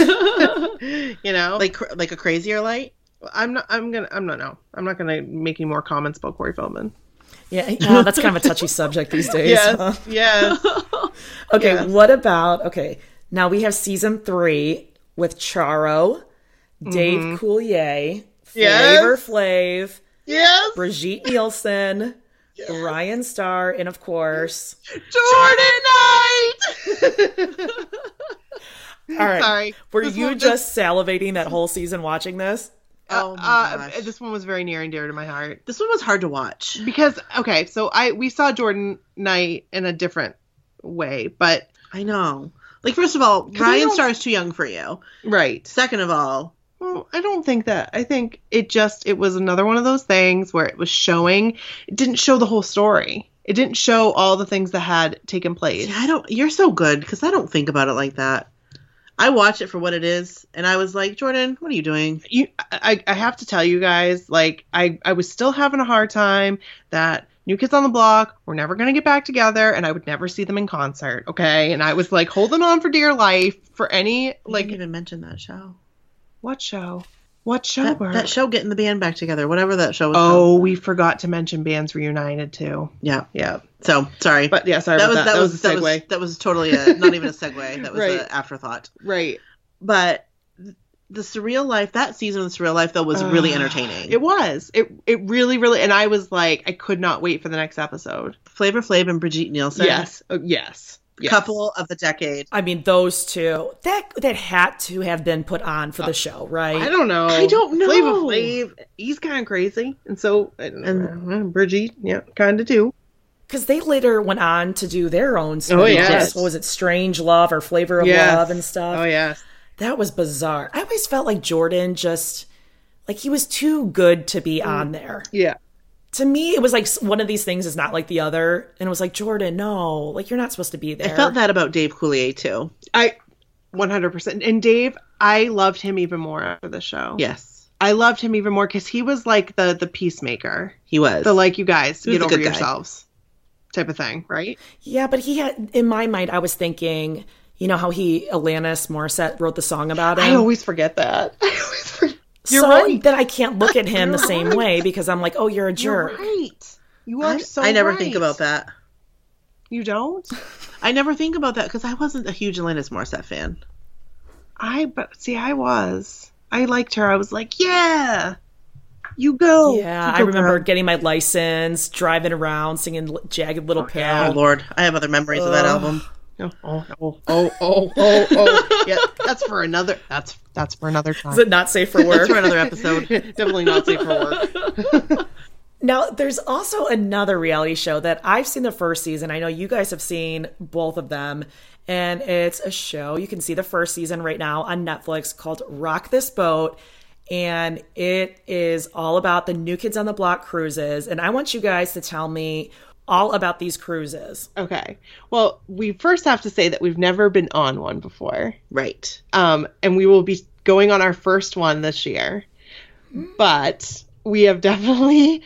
You know? Like a crazier light? I'm not gonna make any more comments about Corey Feldman. Yeah, that's kind of a touchy subject these days. Yes. Okay, what about, now we have season 3 with Charo, Dave Coulier, Flavor Flav, Brigitte Nielsen, Ryan Starr, and of course, Jordan Knight! All right. Sorry. Were you just salivating that whole season watching this? Oh my gosh. This one was very near and dear to my heart. This one was hard to watch. Because, so we saw Jordan Knight in a different way, but... I know. Like, first of all, Ryan Starr is too young for you. Right. Second of all... Well, I don't think that. I think it was another one of those things where it was showing... It didn't show the whole story. It didn't show all the things that had taken place. See, you're so good, because I don't think about it like that. I watch it for what it is, and I was like, Jordan, what are you doing? I have to tell you guys, like, I was still having a hard time that New Kids on the Block were never going to get back together, and I would never see them in concert, okay? And I was, like, holding on for dear life for any, like... You didn't even mention that show. What show? What show? That show getting the band back together, whatever that show was. Oh, we forgot to mention Bands Reunited, too. Yeah. Yeah. So, sorry. But, yeah, sorry about that. That was a segue. That was totally not even a segue. That was an afterthought. Right. But The Surreal Life, that season of The Surreal Life, though, was really entertaining. It was. It really, really, and I was like, I could not wait for the next episode. Flavor Flav and Brigitte Nielsen. Yes. Yes. Couple of the decade. I mean, those two, that had to have been put on for the show, right? I don't know. Flavor Flav, he's kind of crazy. And so, and Brigitte, yeah, kind of too. Because they later went on to do their own stuff. Oh, yes. What was it, Strange Love or Flavor of Love and stuff? Oh, yes. That was bizarre. I always felt like Jordan just, like he was too good to be on there. Yeah. To me, it was like one of these things is not like the other. And it was like, Jordan, no, like you're not supposed to be there. I felt that about Dave Coulier, too. 100%. And Dave, I loved him even more after the show. Yes. I loved him even more because he was like the peacemaker. He was. The like, you guys, get over good guy. yourselves type of thing, right? Yeah, but he had, in my mind, I was thinking, you know how Alanis Morissette wrote the song about him? I always forget that. You're so right. then I can't look at him the same way because I'm like, oh, you're a jerk. You're right. You are I never think about that. You don't? I never think about that because I wasn't a huge Alanis Morissette fan. I was. I liked her. I was like, yeah, you go. Yeah, you I go, remember girl. getting my license, driving around, singing Jagged Little Pill. Oh, Lord. I have other memories of that album. Oh. Yeah, that's for another. That's for another time. Is it not safe for work? That's for another episode. Definitely not safe for work. Now, there's also another reality show that I've seen the first season. I know you guys have seen both of them. And it's a show. You can see the first season right now on Netflix called Rock This Boat. And it is all about the New Kids on the Block cruises. And I want you guys to tell me all about these cruises. Okay. Well, we first have to say that we've never been on one before. Right. And we will be going on our first one this year. But we have been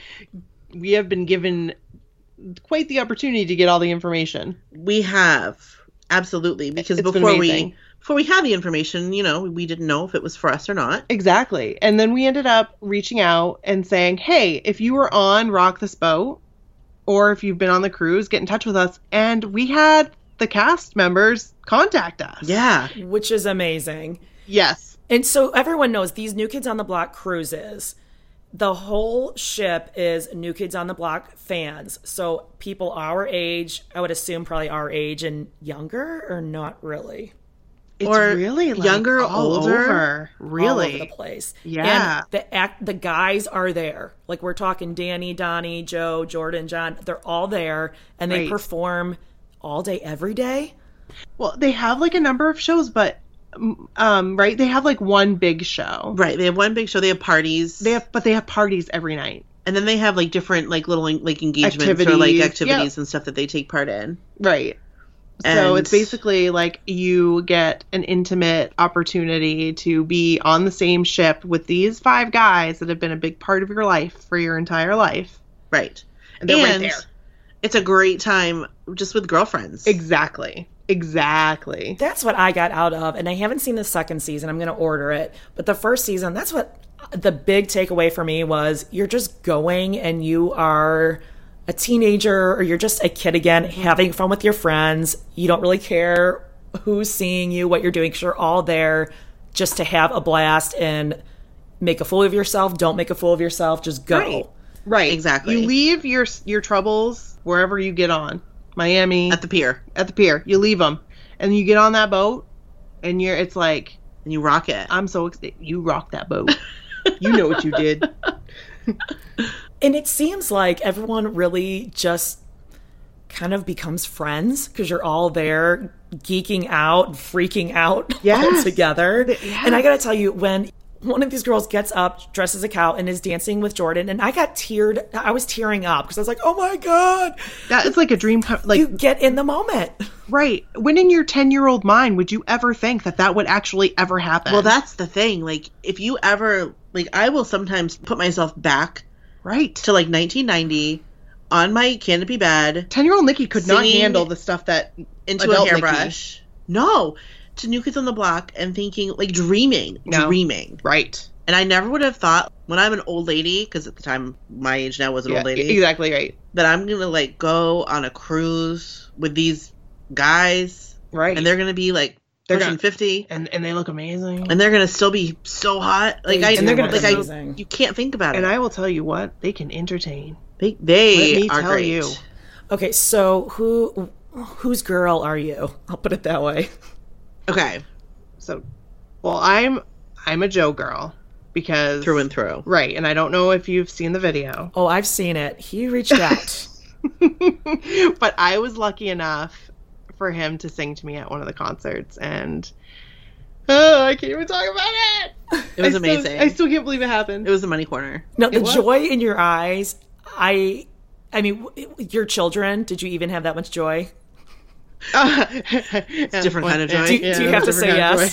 given quite the opportunity to get all the information. We have. Absolutely. Because It's been before amazing. we had the information, we didn't know if it was for us or not. Exactly. And then we ended up reaching out and saying, hey, if you were on Rock This Boat, or if you've been on the cruise, get in touch with us. And we had the cast members contact us. Yeah. Which is amazing. Yes. And so everyone knows these New Kids on the Block cruises, the whole ship is New Kids on the Block fans. So people our age, I would assume probably our age and younger, or not really? It's Or really like younger, all older. over. Really. All over the place. Yeah. And the guys are there. Like we're talking Danny, Donnie, Joe, Jordan, John. They're all there. And they Right. perform all day, every day. Well, they have like a number of shows, but right, they have like one big show. Right. They have one big show. They have parties. They have parties every night. And then they have like different like little like engagements or Activities. like activities Yep. and stuff that they take part in. Right. So And- it's basically like you get an intimate opportunity to be on the same ship with these 5 guys that have been a big part of your life for your entire life. Right. And they're right there. It's a great time just with girlfriends. Exactly. That's what I got out of. And I haven't seen the second season. I'm going to order it. But the first season, that's what the big takeaway for me was. You're just going and you are a teenager or you're just a kid again, having fun with your friends. You don't really care who's seeing you, what you're doing, because you're all there just to have a blast and make a fool of yourself. Don't make a fool of yourself. Just go. Right. Exactly. You leave your troubles wherever you get on. Miami. At the pier. At the pier. You leave them. And you get on that boat and it's like, And you rock it. I'm so excited. You rock that boat. You know what you did. And it seems like everyone really just kind of becomes friends because you're all there geeking out, freaking out all Yes. together. Yeah. And I got to tell you, when one of these girls gets up, dressed as a cow, and is dancing with Jordan, and I was tearing up because I was like, oh my God. That is like a dream. Like, You get in the moment. right. When in your 10-year-old mind would you ever think that would actually ever happen? Well, that's the thing. Like, if you ever, like, I will sometimes put myself back right. to, like, 1990 on my canopy bed 10-year-old Nikki could not Singing handle the stuff that into adult a Nikki- hairbrush. No. To New Kids on the Block and thinking, like, dreaming. Right. And I never would have thought, when I'm an old lady, because at the time, my age now was an old lady, Exactly right. that I'm going to, like, go on a cruise with these guys. Right. And they're going to be, like, pushing 50. And they look amazing. And they're going to still be so hot. Like, And they're gonna be amazing. You can't think about it. And I will tell you what, they can entertain. They Let me are tell great. you. Okay, so whose girl are you? I'll put it that way. Okay. So, well, I'm a Joe girl because Through and through. right, and I don't know if you've seen the video, Oh, I've seen it. He reached out. but I was lucky enough for him to sing to me at one of the concerts, and I can't even talk about it. It was amazing. I still can't believe it happened. It was the money corner. No, the was. joy in your eyes. I mean, your children. Did you even have that much joy? It's a different kind of joy. Do you have to say yes?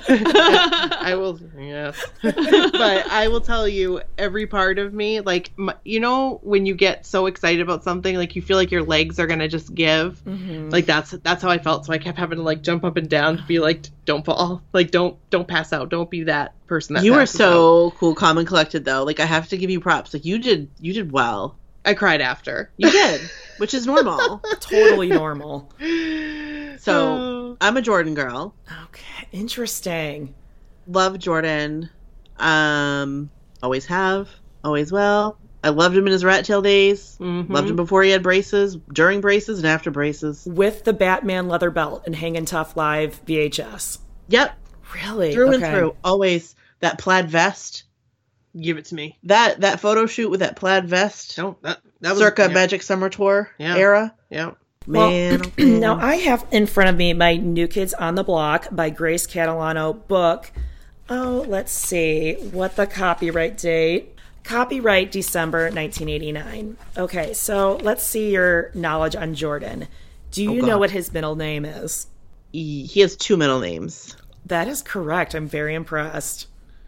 I will, yes. But I will tell you, every part of me, like, when you get so excited about something, like, you feel like your legs are gonna just give. Mm-hmm. Like, that's how I felt. So I kept having to, like, jump up and down to be like, don't fall. Like, don't pass out. Don't be that person that You were passes out. so cool, calm, and collected, though. Like, I have to give you props. Like, you did well. I cried after. You did, which is normal. Totally normal. So, I'm a Jordan girl. Okay, interesting. Love Jordan. Always have. Always will. I loved him in his rat tail days. Mhm. Loved him before he had braces, during braces, and after braces. With the Batman leather belt and Hangin' Tough Live VHS. Yep. Really? Through and Okay. through. Always. That plaid vest. Give it to me. That photo shoot with that plaid vest. No, that was Circa yeah. Magic Summer Tour Yeah. era. Yeah. Man. Well, now I have in front of me my New Kids on the Block by Grace Catalano book. Oh, let's see. What the copyright date? Copyright December 1989. Okay, so let's see your knowledge on Jordan. Do you know God. what his middle name is? He has two middle names. That is correct. I'm very impressed.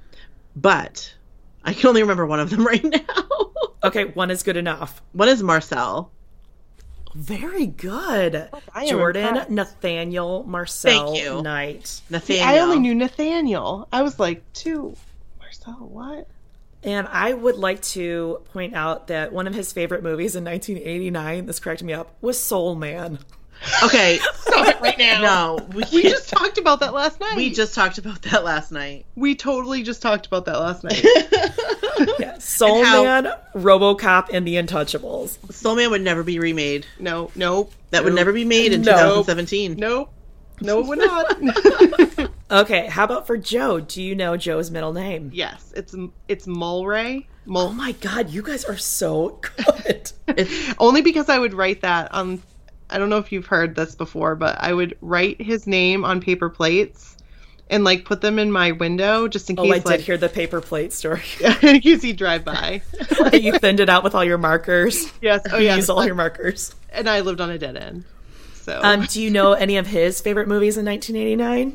But I can only remember one of them right now. Okay, one is good enough. One is Marcel. Very good. I am Jordan impressed. Nathaniel Marcel Thank you. Knight. Nathaniel. I only knew Nathaniel. I was like, Marcel, what? And I would like to point out that one of his favorite movies in 1989, this cracked me up, was Soul Man. Okay. Stop it right now. No. We just talked about that last night. We just talked about that last night. We totally just talked about that last night. Yeah, Soul And how- Man, RoboCop, and The Untouchables. Soul Man would never be remade. No. That would never be made in No. 2017. No, it would not. Okay, how about for Joe? Do you know Joe's middle name? Yes, it's Mulray. Oh my god, you guys are so good. Only because I would write that on. I don't know if you've heard this before, but I would write his name on paper plates and like put them in my window just in Oh, I case. did hear the paper plate story. In case he'd drive by. You thinned it out with all your markers. Yes. Oh, You yes. use all your markers. And I lived on a dead end. So. Do you know any of his favorite movies in 1989?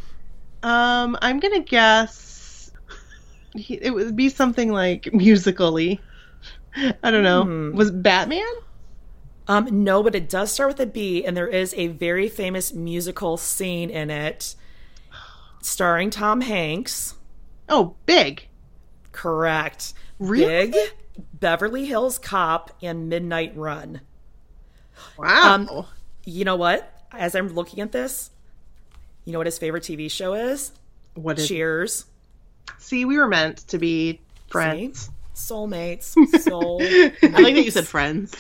I'm gonna guess it would be something like musically. I don't know. Was it Batman? No, but it does start with a B, and there is a very famous musical scene in it starring Tom Hanks. Oh, Big. Correct. Really? Big, Beverly Hills Cop, and Midnight Run. Wow. You know what? As I'm looking at this, you know what his favorite TV show is? What is? Cheers. See, we were meant to be friends. See? Soulmates. Soul. I like that you said friends.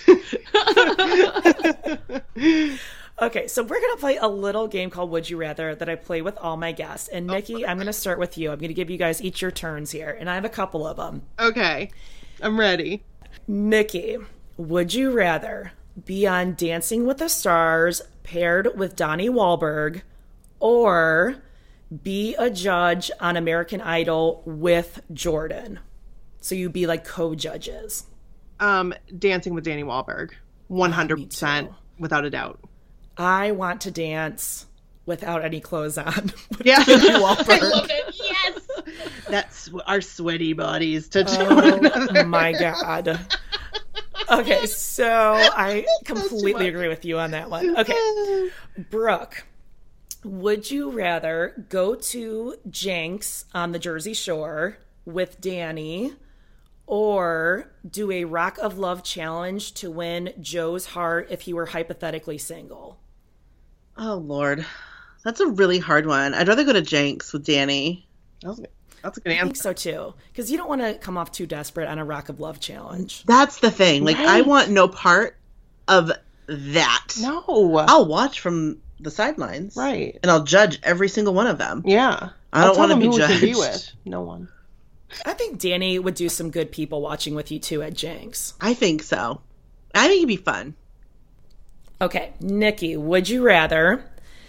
Okay, so we're going to play a little game called Would You Rather that I play with all my guests. And Nikki, I'm going to start with you. I'm going to give you guys each your turns here, and I have a couple of them. Okay, I'm ready. Nikki, would you rather be on Dancing with the Stars paired with Donnie Wahlberg or be a judge on American Idol with Jordan? So you'd be like co-judges. Dancing with Danny Wahlberg, 100%, without a doubt. I want to dance without any clothes on. Yeah, Danny Wahlberg. I love it. Yes, that's our sweaty bodies to do. Oh my god. Okay, so I completely agree with you on that one. Okay, Brooke, would you rather go to Jenks on the Jersey Shore with Danny or do a Rock of Love challenge to win Joe's heart if he were hypothetically single? Oh, Lord. That's a really hard one. I'd rather go to Jenks with Danny. That's a good I think answer. so too. Because you don't want to come off too desperate on a Rock of Love challenge. That's the thing. Like, I Right. want no part of that. No. I'll watch from the sidelines. Right. And I'll judge every single one of them. Yeah. I don't I'll tell want to them be who we can be judged. with. No one. I think Danny would do some good people watching with you too at Jenks. I think so. I think it'd be fun. Okay, Nikki, would you rather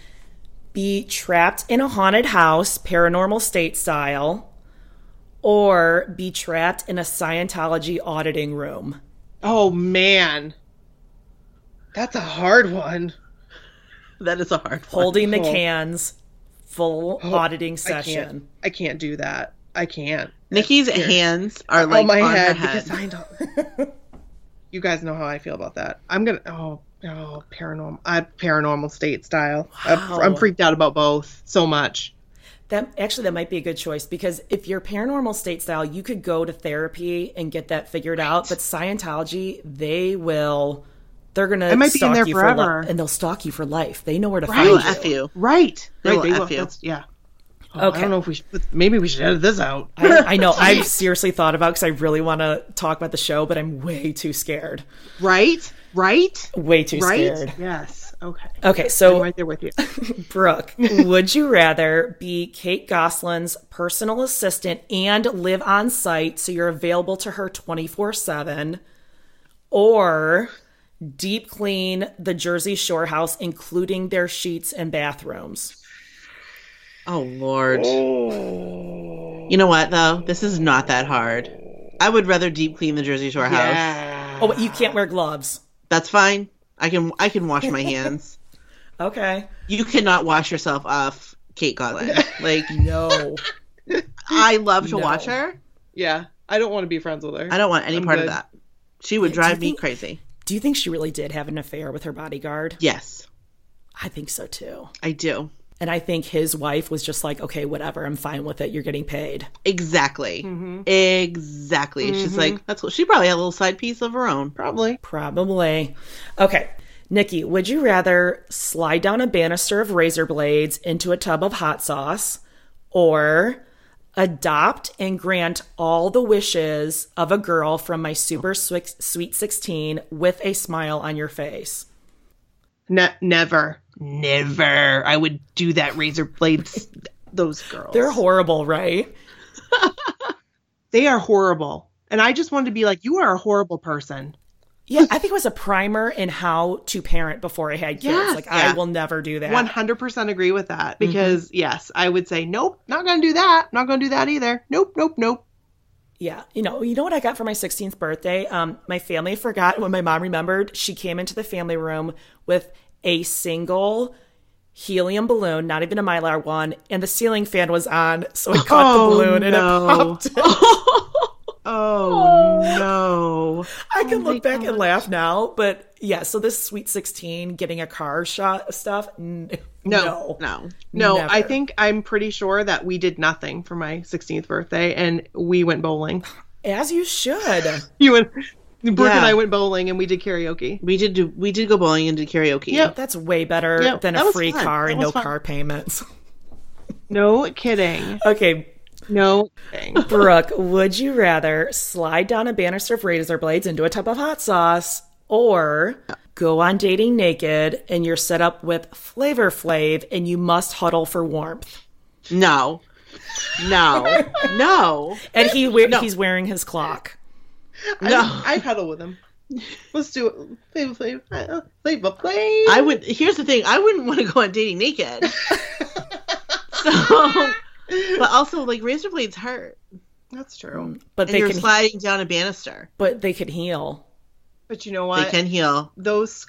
be trapped in a haunted house, paranormal state style, or be trapped in a Scientology auditing room? Oh man. That's a hard one. That is a hard one. Holding the Oh. cans, full auditing I session. can't do that. I can't. Nikki's That's scary. hands are like on my on head, her head. because I don't. You guys know how I feel about that. I'm gonna. Paranormal state style. Wow. I'm freaked out about both so much. That might be a good choice, because if you're paranormal state style, you could go to therapy and get that figured out. But Scientology, they're gonna I might be in stalk there you forever. and they'll stalk you for life. They know where to They'll find you. F you. Right. They Right. will They F will. you. That's, yeah. Oh, Okay. I don't know if we should. Maybe we should edit this out. I know. I've seriously thought about, because I really want to talk about the show, but I'm way too scared. Right. Right. Way too Right. scared. Yes. Okay. Okay, I'm so right there with you. Brooke, would you rather be Kate Gosselin's personal assistant and live on site so you're available to her 24/7, or deep clean the Jersey Shore house, including their sheets and bathrooms? Oh, Lord. You know what, though? This is not that hard. I would rather deep clean the Jersey Shore house. Yeah. Oh, but you can't wear gloves. That's fine. I can wash my hands. Okay. You cannot wash yourself off Kate Goslin. Like, No. I love to No. watch her. Yeah. I don't want to be friends with her. I don't want any I'm part of good. that. She would Do drive you me think- crazy. Do you think she really did have an affair with her bodyguard? Yes, I think so too. I do. And I think his wife was just like, okay, whatever, I'm fine with it. You're getting paid. Exactly. Exactly. She's like, that's what she probably had a little side piece of her own. Probably. Probably. Okay. Nikki, would you rather slide down a banister of razor blades into a tub of hot sauce, or adopt and grant all the wishes of a girl from my super sweet 16 with a smile on your face? Never. I would do that. Razor blades. Those girls. They're horrible, right? They are horrible. And I just wanted to be like, you are a horrible person. Yeah, I think it was a primer in how to parent before I had kids. Yes, Like, yeah. I will never do that. 100% agree with that. Because, yes, I would say, nope, not going to do that. Not going to do that either. Nope. Yeah. You know what I got for my 16th birthday? My family forgot. When my mom remembered, she came into the family room with a single helium balloon, not even a Mylar one, and the ceiling fan was on, so it caught the balloon and it popped. Oh, no. I can look back and laugh now, but yeah, so this sweet 16 getting a car shot stuff, no. No. No. I Never. think I'm pretty sure that we did nothing for my 16th birthday and we went bowling. As you should. Brooke Yeah. and I went bowling and we did karaoke. We did go bowling and did karaoke. Yep. That's way better Yep, than that a was free fun. car That and was no fun. car payments. No kidding. Okay, No kidding. Brooke, would you rather slide down a banister of razor blades into a tub of hot sauce, or go on dating naked and you're set up with Flavor Flav and you must huddle for warmth? No. And he's wearing his clock. No. I huddle with him. Let's do it. Flavor. I would. Here's the thing. I wouldn't want to go on dating naked. So, but also, like, razor blades hurt, That's true. But and they you're can sliding down a banister. but they could heal. But you know what? They can heal. Those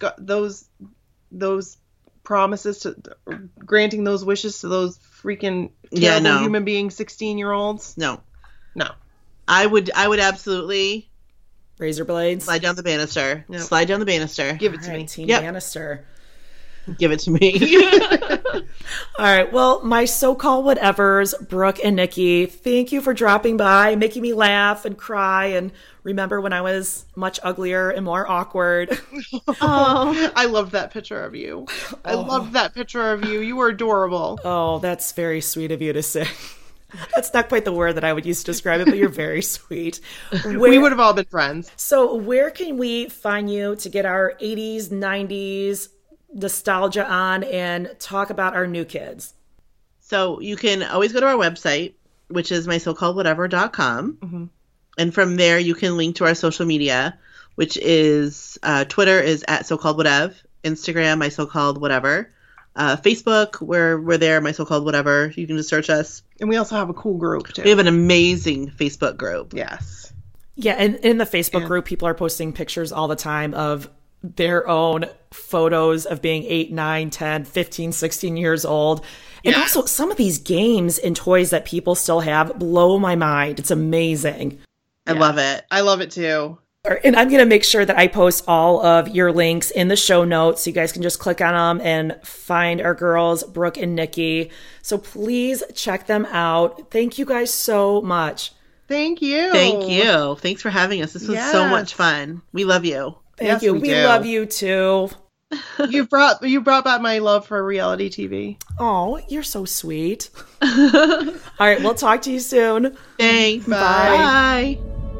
promises to granting those wishes to those freaking terrible human being 16-year-olds. No, No. I would absolutely Razor blades. slide down the banister. Yep. Slide down the banister. Give it to All right, me. Team Yep. Bannister. Give it to me. All right. Well, my so-called whatevers, Brooke and Nikki, thank you for dropping by, making me laugh and cry and remember when I was much uglier and more awkward. Oh, I loved that picture of you. I loved that picture of you. You were adorable. Oh, that's very sweet of you to say. That's not quite the word that I would use to describe it, but you're very sweet. We would have all been friends. So where can we find you to get our 80s, 90s nostalgia on and talk about our new kids? so you can always go to our website, which is mysocalledwhatever.com. Mm-hmm. And from there, you can link to our social media, which is Twitter is at SoCalledWhatever, Instagram, My So-Called Whatever. Facebook, we're there, My So-Called Whatever. You can just search us. And we also have a cool group, too. We have an amazing Facebook group. Yes. Yeah, and in the Facebook group, people are posting pictures all the time of their own photos of being 8, 9, 10, 15, 16 years old. And also, some of these games and toys that people still have blow my mind. It's amazing. I love it. I love it, too. And I'm going to make sure that I post all of your links in the show notes so you guys can just click on them and find our girls, Brooke and Nikki. So please check them out. Thank you guys so much. Thank you. Thank you. Thanks for having us. This was so much fun. We love you. Thank Yes, you. we We do. love you too. You brought back my love for reality TV. Oh, you're so sweet. All right, we'll talk to you soon. Thanks. Bye. Bye.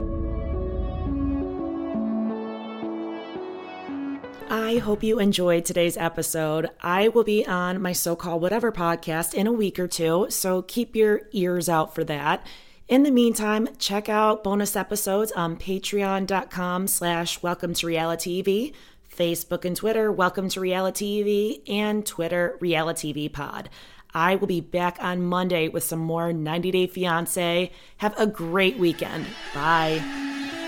I hope you enjoyed today's episode. I will be on my So-Called Whatever podcast in a week or two, so keep your ears out for that. In the meantime, check out bonus episodes on patreon.com/welcome to reality TV, Facebook and Twitter, Welcome to Reality TV, and Twitter, Reality TV Pod. I will be back on Monday with some more 90 Day Fiancé. Have a great weekend. Bye.